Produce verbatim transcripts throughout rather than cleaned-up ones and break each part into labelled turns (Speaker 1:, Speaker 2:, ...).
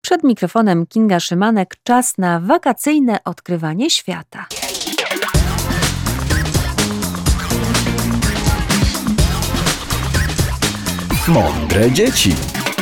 Speaker 1: Przed mikrofonem Kinga Szymanek, czas na wakacyjne odkrywanie świata.
Speaker 2: Mądre dzieci.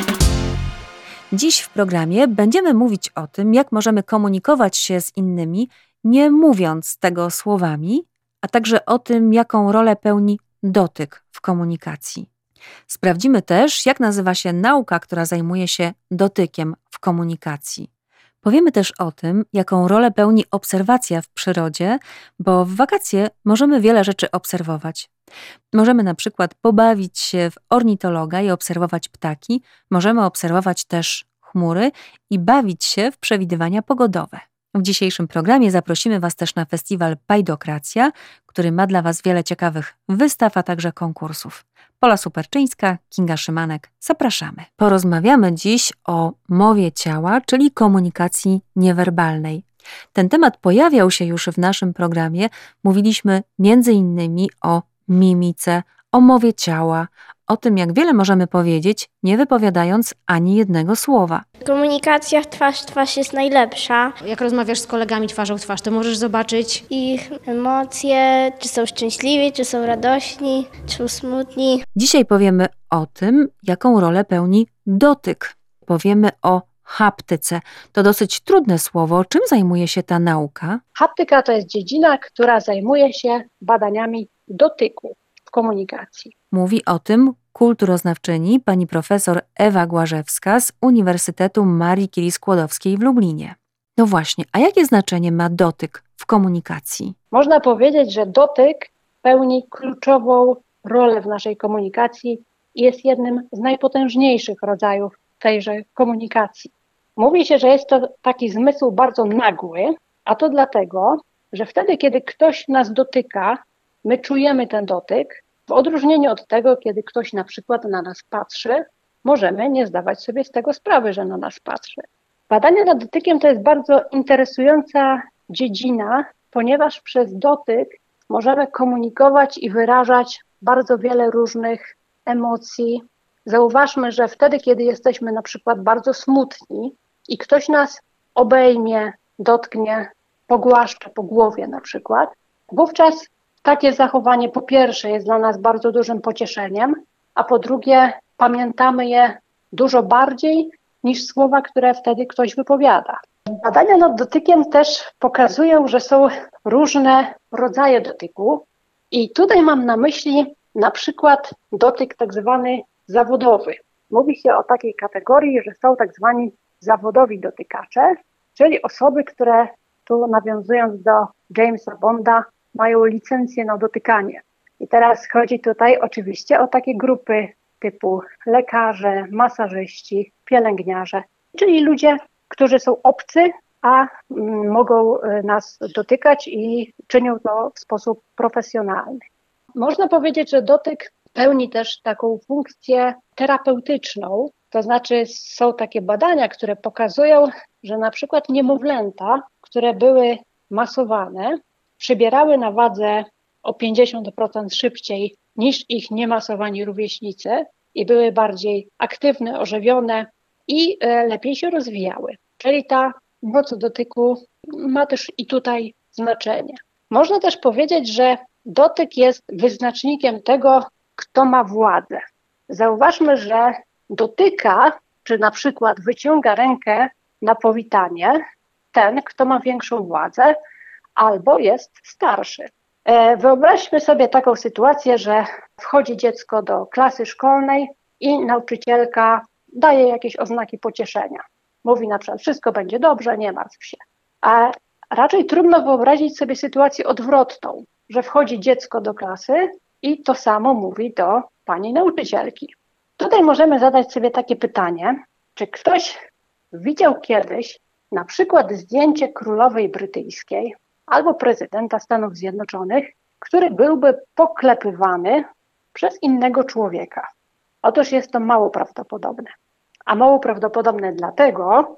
Speaker 1: Dziś w programie będziemy mówić o tym, jak możemy komunikować się z innymi, nie mówiąc tego słowami, a także o tym, jaką rolę pełni dotyk w komunikacji. Sprawdzimy też, jak nazywa się nauka, która zajmuje się dotykiem w komunikacji. Powiemy też o tym, jaką rolę pełni obserwacja w przyrodzie, bo w wakacje możemy wiele rzeczy obserwować. Możemy na przykład pobawić się w ornitologa i obserwować ptaki, możemy obserwować też chmury i bawić się w przewidywania pogodowe. W dzisiejszym programie zaprosimy Was też na festiwal Pajdokracja, który ma dla Was wiele ciekawych wystaw, a także konkursów. Pola Superczyńska, Kinga Szymanek, zapraszamy. Porozmawiamy dziś o mowie ciała, czyli komunikacji niewerbalnej. Ten temat pojawiał się już w naszym programie. Mówiliśmy między innymi o mimice, o mowie ciała, o tym, jak wiele możemy powiedzieć, nie wypowiadając ani jednego słowa.
Speaker 3: Komunikacja twarz w twarz jest najlepsza.
Speaker 4: Jak rozmawiasz z kolegami twarzą w twarz, to możesz zobaczyć
Speaker 3: Ich emocje, czy są szczęśliwi, czy są radośni, czy są smutni.
Speaker 1: Dzisiaj powiemy o tym, jaką rolę pełni dotyk. Powiemy o haptyce. To dosyć trudne słowo. Czym zajmuje się ta nauka?
Speaker 5: Haptyka to jest dziedzina, która zajmuje się badaniami dotyku w komunikacji.
Speaker 1: Mówi o tym kulturoznawczyni pani profesor Ewa Głażewska z Uniwersytetu Marii Curie-Skłodowskiej w Lublinie. No właśnie, a jakie znaczenie ma dotyk w komunikacji?
Speaker 5: Można powiedzieć, że dotyk pełni kluczową rolę w naszej komunikacji i jest jednym z najpotężniejszych rodzajów tejże komunikacji. Mówi się, że jest to taki zmysł bardzo nagły, a to dlatego, że wtedy, kiedy ktoś nas dotyka, my czujemy ten dotyk, w odróżnieniu od tego, kiedy ktoś na przykład na nas patrzy, możemy nie zdawać sobie z tego sprawy, że na nas patrzy. Badanie nad dotykiem to jest bardzo interesująca dziedzina, ponieważ przez dotyk możemy komunikować i wyrażać bardzo wiele różnych emocji. Zauważmy, że wtedy, kiedy jesteśmy na przykład bardzo smutni i ktoś nas obejmie, dotknie, pogłaszcza po głowie na przykład, wówczas takie zachowanie po pierwsze jest dla nas bardzo dużym pocieszeniem, a po drugie pamiętamy je dużo bardziej niż słowa, które wtedy ktoś wypowiada. Badania nad dotykiem też pokazują, że są różne rodzaje dotyku i tutaj mam na myśli na przykład dotyk tak zwany zawodowy. Mówi się o takiej kategorii, że są tak zwani zawodowi dotykacze, czyli osoby, które tu nawiązując do Jamesa Bonda mają licencję na dotykanie. I teraz chodzi tutaj oczywiście o takie grupy typu lekarze, masażyści, pielęgniarze, czyli ludzie, którzy są obcy, a mm, mogą nas dotykać i czynią to w sposób profesjonalny. Można powiedzieć, że dotyk pełni też taką funkcję terapeutyczną, to znaczy są takie badania, które pokazują, że na przykład niemowlęta, które były masowane, przybierały na wadze o pięćdziesiąt procent szybciej niż ich niemasowani rówieśnicy i były bardziej aktywne, ożywione i lepiej się rozwijały. Czyli ta moc dotyku ma też i tutaj znaczenie. Można też powiedzieć, że dotyk jest wyznacznikiem tego, kto ma władzę. Zauważmy, że dotyka, czy na przykład wyciąga rękę na powitanie ten, kto ma większą władzę, albo jest starszy. Wyobraźmy sobie taką sytuację, że wchodzi dziecko do klasy szkolnej i nauczycielka daje jakieś oznaki pocieszenia. Mówi na przykład, wszystko będzie dobrze, nie martw się. A raczej trudno wyobrazić sobie sytuację odwrotną, że wchodzi dziecko do klasy i to samo mówi do pani nauczycielki. Tutaj możemy zadać sobie takie pytanie, czy ktoś widział kiedyś na przykład zdjęcie królowej brytyjskiej albo prezydenta Stanów Zjednoczonych, który byłby poklepywany przez innego człowieka. Otóż jest to mało prawdopodobne. A mało prawdopodobne dlatego,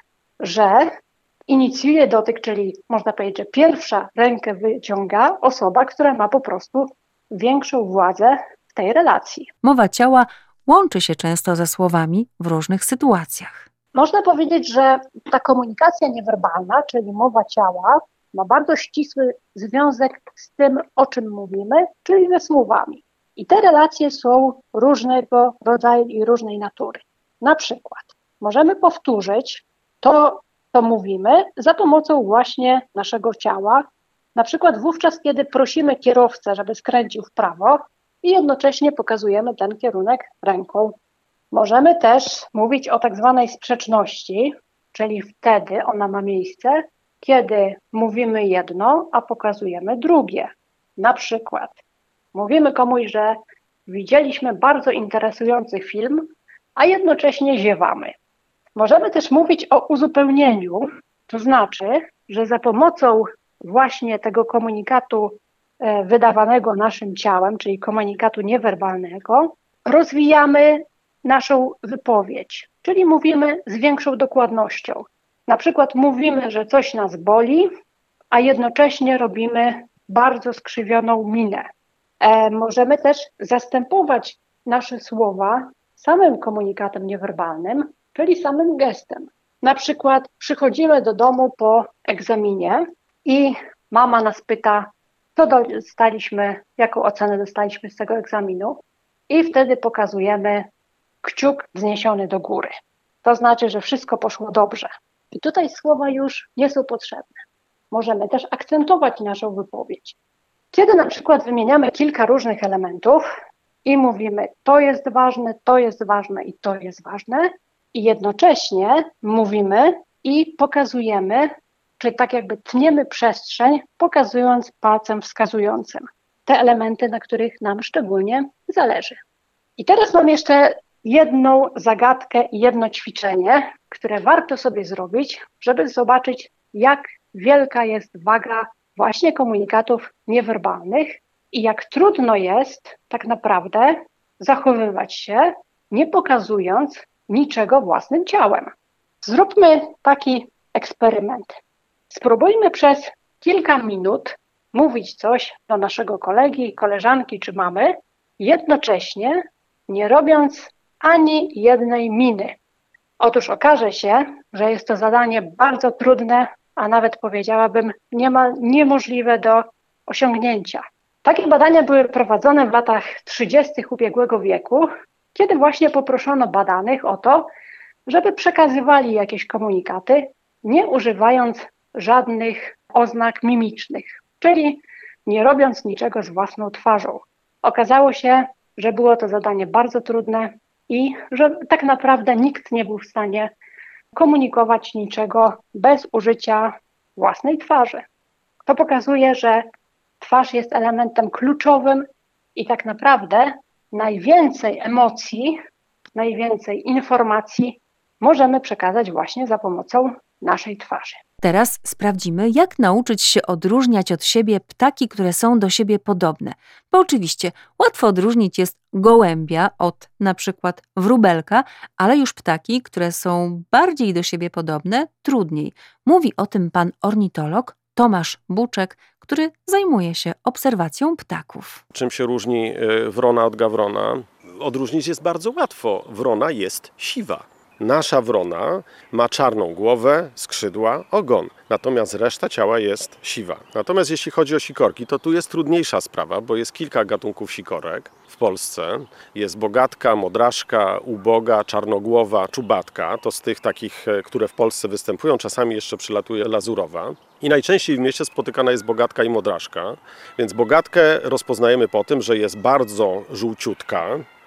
Speaker 5: że inicjuje dotyk, czyli można powiedzieć, że pierwsza rękę wyciąga osoba, która ma po prostu większą władzę w tej relacji.
Speaker 1: Mowa ciała łączy się często ze słowami w różnych sytuacjach.
Speaker 5: Można powiedzieć, że ta komunikacja niewerbalna, czyli mowa ciała, ma bardzo ścisły związek z tym, o czym mówimy, czyli ze słowami. I te relacje są różnego rodzaju i różnej natury. Na przykład możemy powtórzyć to, co mówimy za pomocą właśnie naszego ciała, na przykład wówczas, kiedy prosimy kierowcę, żeby skręcił w prawo i jednocześnie pokazujemy ten kierunek ręką. Możemy też mówić o tak zwanej sprzeczności, czyli wtedy ona ma miejsce, kiedy mówimy jedno, a pokazujemy drugie. Na przykład mówimy komuś, że widzieliśmy bardzo interesujący film, a jednocześnie ziewamy. Możemy też mówić o uzupełnieniu, to znaczy, że za pomocą właśnie tego komunikatu e, wydawanego naszym ciałem, czyli komunikatu niewerbalnego, rozwijamy naszą wypowiedź, czyli mówimy z większą dokładnością. Na przykład mówimy, że coś nas boli, a jednocześnie robimy bardzo skrzywioną minę. E, możemy też zastępować nasze słowa samym komunikatem niewerbalnym, czyli samym gestem. Na przykład przychodzimy do domu po egzaminie i mama nas pyta, co dostaliśmy, jaką ocenę dostaliśmy z tego egzaminu, i wtedy pokazujemy kciuk wzniesiony do góry. To znaczy, że wszystko poszło dobrze. I tutaj słowa już nie są potrzebne. Możemy też akcentować naszą wypowiedź. Kiedy na przykład wymieniamy kilka różnych elementów i mówimy, to jest ważne, to jest ważne i to jest ważne, i jednocześnie mówimy i pokazujemy, czyli tak jakby tniemy przestrzeń, pokazując palcem wskazującym te elementy, na których nam szczególnie zależy. I teraz mam jeszcze jedną zagadkę i jedno ćwiczenie, które warto sobie zrobić, żeby zobaczyć, jak wielka jest waga właśnie komunikatów niewerbalnych i jak trudno jest tak naprawdę zachowywać się, nie pokazując niczego własnym ciałem. Zróbmy taki eksperyment. Spróbujmy przez kilka minut mówić coś do naszego kolegi, koleżanki czy mamy, jednocześnie nie robiąc ani jednej miny. Otóż okaże się, że jest to zadanie bardzo trudne, a nawet powiedziałabym niemal niemożliwe do osiągnięcia. Takie badania były prowadzone w latach trzydziestych ubiegłego wieku, kiedy właśnie poproszono badanych o to, żeby przekazywali jakieś komunikaty, nie używając żadnych oznak mimicznych, czyli nie robiąc niczego z własną twarzą. Okazało się, że było to zadanie bardzo trudne i że tak naprawdę nikt nie był w stanie komunikować niczego bez użycia własnej twarzy. To pokazuje, że twarz jest elementem kluczowym i tak naprawdę najwięcej emocji, najwięcej informacji możemy przekazać właśnie za pomocą naszej twarzy.
Speaker 1: Teraz sprawdzimy, jak nauczyć się odróżniać od siebie ptaki, które są do siebie podobne. Bo oczywiście łatwo odróżnić jest gołębia od na przykład wróbelka, ale już ptaki, które są bardziej do siebie podobne, trudniej. Mówi o tym pan ornitolog Tomasz Buczek, który zajmuje się obserwacją ptaków.
Speaker 6: Czym się różni wrona od gawrona? Odróżnić jest bardzo łatwo. Wrona jest siwa. Nasza wrona ma czarną głowę, skrzydła, ogon, natomiast reszta ciała jest siwa. Natomiast jeśli chodzi o sikorki, to tu jest trudniejsza sprawa, bo jest kilka gatunków sikorek w Polsce. Jest bogatka, modraszka, uboga, czarnogłowa, czubatka. To z tych takich, które w Polsce występują, czasami jeszcze przylatuje lazurowa. I najczęściej w mieście spotykana jest bogatka i modraszka. Więc bogatkę rozpoznajemy po tym, że jest bardzo żółciutka,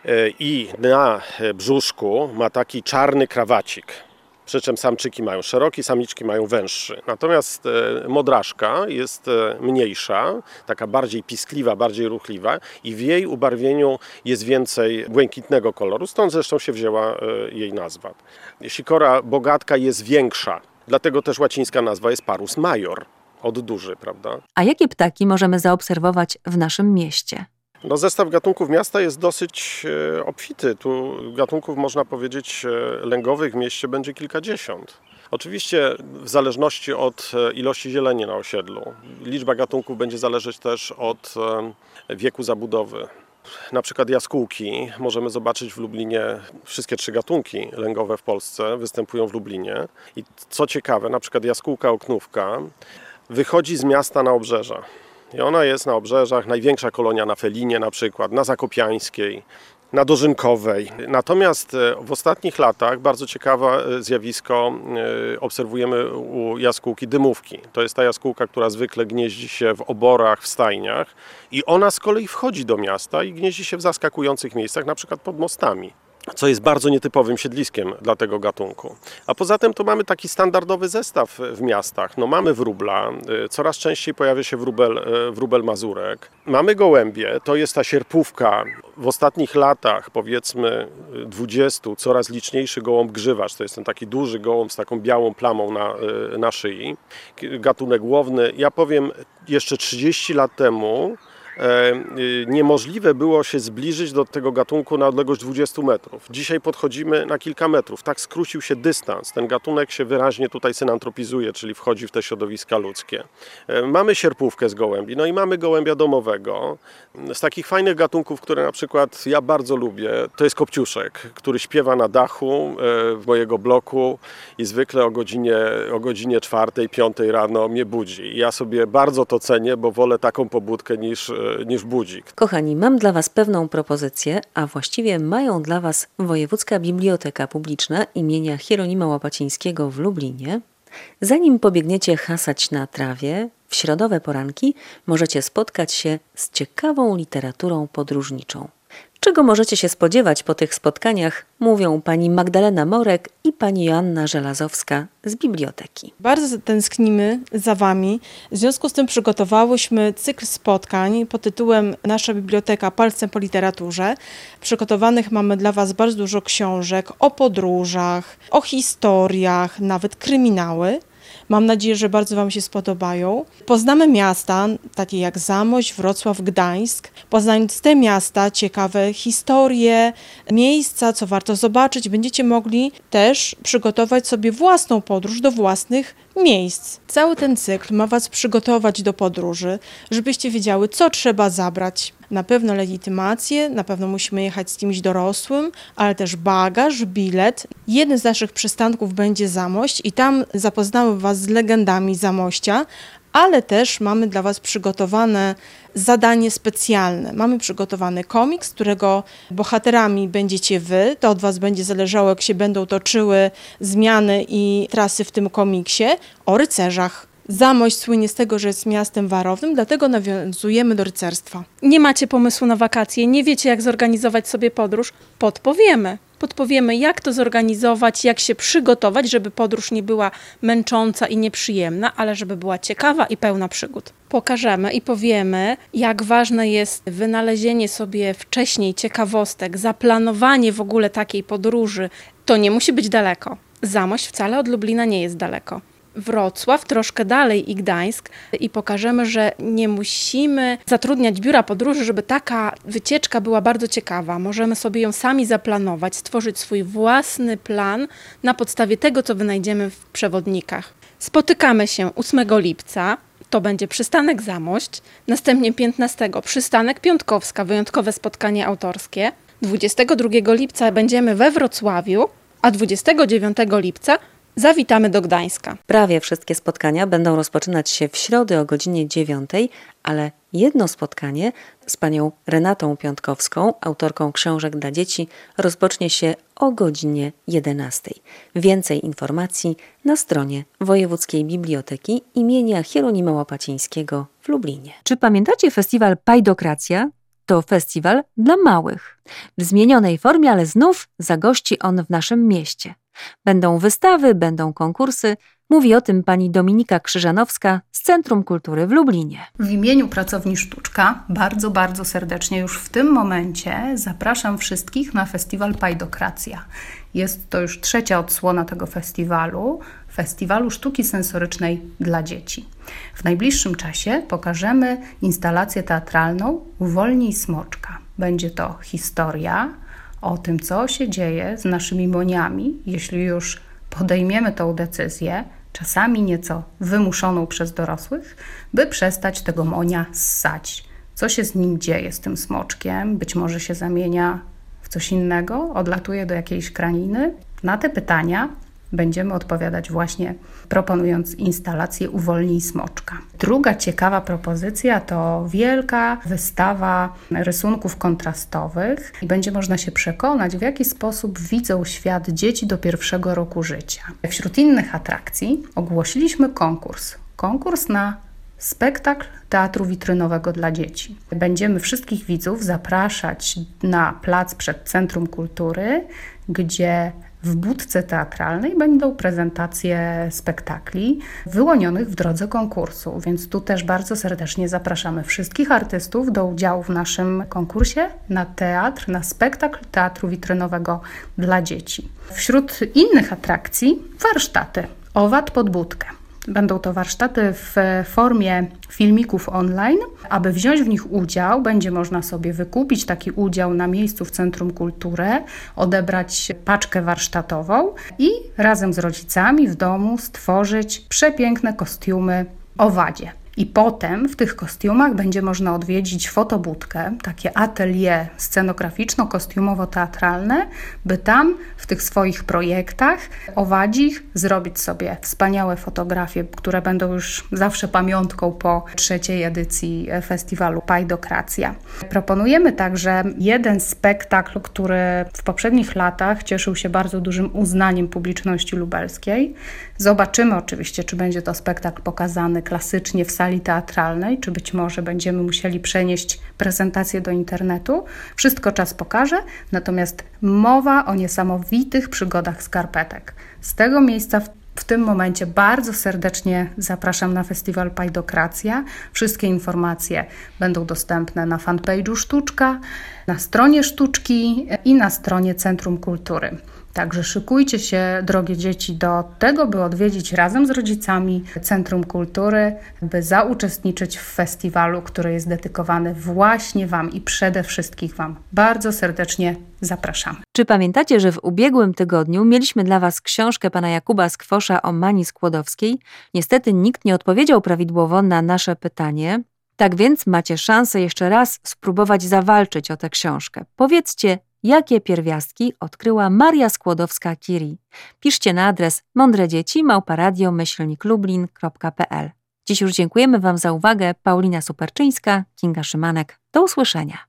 Speaker 6: i na brzuszku ma taki czarny krawacik. Przy czym samczyki mają szeroki, samiczki mają węższy. Natomiast modraszka jest mniejsza, taka bardziej piskliwa, bardziej ruchliwa i w jej ubarwieniu jest więcej błękitnego koloru, stąd zresztą się wzięła jej nazwa. Sikora bogatka jest większa, dlatego też łacińska nazwa jest Parus major, od duży, prawda?
Speaker 1: A jakie ptaki możemy zaobserwować w naszym mieście?
Speaker 6: No, zestaw gatunków miasta jest dosyć e, obfity. Tu gatunków, można powiedzieć, e, lęgowych w mieście będzie kilkadziesiąt. Oczywiście w zależności od ilości zieleni na osiedlu. Liczba gatunków będzie zależeć też od e, wieku zabudowy. Na przykład jaskółki możemy zobaczyć w Lublinie, wszystkie trzy gatunki lęgowe w Polsce występują w Lublinie. I co ciekawe, na przykład jaskółka oknówka wychodzi z miasta na obrzeża. I ona jest na obrzeżach, największa kolonia na Felinie na przykład, na Zakopiańskiej, na Dożynkowej. Natomiast w ostatnich latach bardzo ciekawe zjawisko obserwujemy u jaskółki dymówki. To jest ta jaskółka, która zwykle gnieździ się w oborach, w stajniach i ona z kolei wchodzi do miasta i gnieździ się w zaskakujących miejscach, na przykład pod mostami, co jest bardzo nietypowym siedliskiem dla tego gatunku. A poza tym to mamy taki standardowy zestaw w miastach. No mamy wróbla, coraz częściej pojawia się wróbel, wróbel mazurek. Mamy gołębie, to jest ta sierpówka. W ostatnich latach, powiedzmy dwudziestu, coraz liczniejszy gołąb grzywacz. To jest ten taki duży gołąb z taką białą plamą na, na szyi. Gatunek łowny. Ja powiem, jeszcze trzydzieści lat temu niemożliwe było się zbliżyć do tego gatunku na odległość dwudziestu metrów. Dzisiaj podchodzimy na kilka metrów. Tak skrócił się dystans. Ten gatunek się wyraźnie tutaj synantropizuje, czyli wchodzi w te środowiska ludzkie. Mamy sierpówkę z gołębi, no i mamy gołębia domowego. Z takich fajnych gatunków, które na przykład ja bardzo lubię, to jest kopciuszek, który śpiewa na dachu mojego bloku i zwykle o godzinie, o godzinie czwartej, piątej rano mnie budzi. I ja sobie bardzo to cenię, bo wolę taką pobudkę niż niż budzik.
Speaker 1: Kochani, mam dla Was pewną propozycję, a właściwie mają dla Was Wojewódzka Biblioteka Publiczna imienia Hieronima Łapacińskiego w Lublinie. Zanim pobiegniecie hasać na trawie, w środowe poranki możecie spotkać się z ciekawą literaturą podróżniczą. Czego możecie się spodziewać po tych spotkaniach, mówią pani Magdalena Morek i pani Joanna Żelazowska z biblioteki.
Speaker 7: Bardzo tęsknimy za Wami. W związku z tym przygotowałyśmy cykl spotkań pod tytułem Nasza biblioteka palcem po literaturze. Przygotowanych mamy dla Was bardzo dużo książek o podróżach, o historiach, nawet kryminały. Mam nadzieję, że bardzo Wam się spodobają. Poznamy miasta, takie jak Zamość, Wrocław, Gdańsk. Poznając te miasta, ciekawe historie, miejsca, co warto zobaczyć, będziecie mogli też przygotować sobie własną podróż do własnych miejsc. Cały ten cykl ma Was przygotować do podróży, żebyście wiedziały, co trzeba zabrać. Na pewno legitymację, na pewno musimy jechać z kimś dorosłym, ale też bagaż, bilet. Jeden z naszych przystanków będzie Zamość i tam zapoznamy Was z legendami Zamościa, ale też mamy dla Was przygotowane zadanie specjalne. Mamy przygotowany komiks, którego bohaterami będziecie Wy. To od Was będzie zależało, jak się będą toczyły zmiany i trasy w tym komiksie, o rycerzach. Zamość słynie z tego, że jest miastem warownym, dlatego nawiązujemy do rycerstwa.
Speaker 8: Nie macie pomysłu na wakacje, nie wiecie, jak zorganizować sobie podróż? Podpowiemy. Podpowiemy, jak to zorganizować, jak się przygotować, żeby podróż nie była męcząca i nieprzyjemna, ale żeby była ciekawa i pełna przygód. Pokażemy i powiemy, jak ważne jest wynalezienie sobie wcześniej ciekawostek, zaplanowanie w ogóle takiej podróży. To nie musi być daleko. Zamość wcale od Lublina nie jest daleko. Wrocław, troszkę dalej i Gdańsk i pokażemy, że nie musimy zatrudniać biura podróży, żeby taka wycieczka była bardzo ciekawa. Możemy sobie ją sami zaplanować, stworzyć swój własny plan na podstawie tego, co wynajdziemy w przewodnikach. Spotykamy się ósmego lipca, to będzie przystanek Zamość, następnie piętnastego przystanek Piątkowska, wyjątkowe spotkanie autorskie. dwudziestego drugiego lipca będziemy we Wrocławiu, a dwudziestego dziewiątego lipca zawitamy do Gdańska.
Speaker 1: Prawie wszystkie spotkania będą rozpoczynać się w środę o godzinie dziewiątej, ale jedno spotkanie z panią Renatą Piątkowską, autorką książek dla dzieci, rozpocznie się o godzinie jedenastej. Więcej informacji na stronie Wojewódzkiej Biblioteki imienia Hieronima Łapacińskiego w Lublinie. Czy pamiętacie festiwal Pajdokracja? To festiwal dla małych. W zmienionej formie, ale znów zagości on w naszym mieście. Będą wystawy, będą konkursy. Mówi o tym pani Dominika Krzyżanowska z Centrum Kultury w Lublinie.
Speaker 9: W imieniu Pracowni Sztuczka bardzo, bardzo serdecznie już w tym momencie zapraszam wszystkich na festiwal Pajdokracja. Jest to już trzecia odsłona tego festiwalu, Festiwalu Sztuki Sensorycznej dla Dzieci. W najbliższym czasie pokażemy instalację teatralną Uwolnij Smoczka. Będzie to historia o tym, co się dzieje z naszymi moniami, jeśli już podejmiemy tą decyzję, czasami nieco wymuszoną przez dorosłych, by przestać tego monia ssać. Co się z nim dzieje, z tym smoczkiem? Być może się zamienia w coś innego, odlatuje do jakiejś kraniny? Na te pytania będziemy odpowiadać właśnie proponując instalację Uwolnij Smoczka. Druga ciekawa propozycja to wielka wystawa rysunków kontrastowych i będzie można się przekonać, w jaki sposób widzą świat dzieci do pierwszego roku życia. Wśród innych atrakcji ogłosiliśmy konkurs. Konkurs na spektakl teatru witrynowego dla dzieci. Będziemy wszystkich widzów zapraszać na plac przed Centrum Kultury, gdzie w budce teatralnej będą prezentacje spektakli wyłonionych w drodze konkursu, więc tu też bardzo serdecznie zapraszamy wszystkich artystów do udziału w naszym konkursie na teatr, na spektakl teatru witrynowego dla dzieci. Wśród innych atrakcji warsztaty Owad pod budkę. Będą to warsztaty w formie filmików online. Aby wziąć w nich udział, będzie można sobie wykupić taki udział na miejscu w Centrum Kultury, odebrać paczkę warsztatową i razem z rodzicami w domu stworzyć przepiękne kostiumy owadzie. I potem w tych kostiumach będzie można odwiedzić fotobudkę, takie atelier scenograficzno-kostiumowo-teatralne, by tam w tych swoich projektach owadzich zrobić sobie wspaniałe fotografie, które będą już zawsze pamiątką po trzeciej edycji festiwalu Pajdokracja. Proponujemy także jeden spektakl, który w poprzednich latach cieszył się bardzo dużym uznaniem publiczności lubelskiej. Zobaczymy oczywiście, czy będzie to spektakl pokazany klasycznie w sali teatralnej, czy być może będziemy musieli przenieść prezentację do internetu. Wszystko czas pokaże, natomiast mowa o niesamowitych przygodach skarpetek. Z tego miejsca w W tym momencie bardzo serdecznie zapraszam na festiwal Pajdokracja. Wszystkie informacje będą dostępne na fanpage'u Sztuczka, na stronie Sztuczki i na stronie Centrum Kultury. Także szykujcie się, drogie dzieci, do tego, by odwiedzić razem z rodzicami Centrum Kultury, by zauczestniczyć w festiwalu, który jest dedykowany właśnie Wam i przede wszystkim Wam. Bardzo serdecznie zapraszamy.
Speaker 1: Czy pamiętacie, że w ubiegłym tygodniu mieliśmy dla Was książkę pana Jakuba Skwosza o Mani Skłodowskiej? Niestety nikt nie odpowiedział prawidłowo na nasze pytanie. Tak więc macie szansę jeszcze raz spróbować zawalczyć o tę książkę. Powiedzcie, jakie pierwiastki odkryła Maria Skłodowska-Curie. Piszcie na adres mądredzieci małpa radio myślnik lublin kropka p l. Dziś już dziękujemy Wam za uwagę. Paulina Superczyńska, Kinga Szymanek. Do usłyszenia.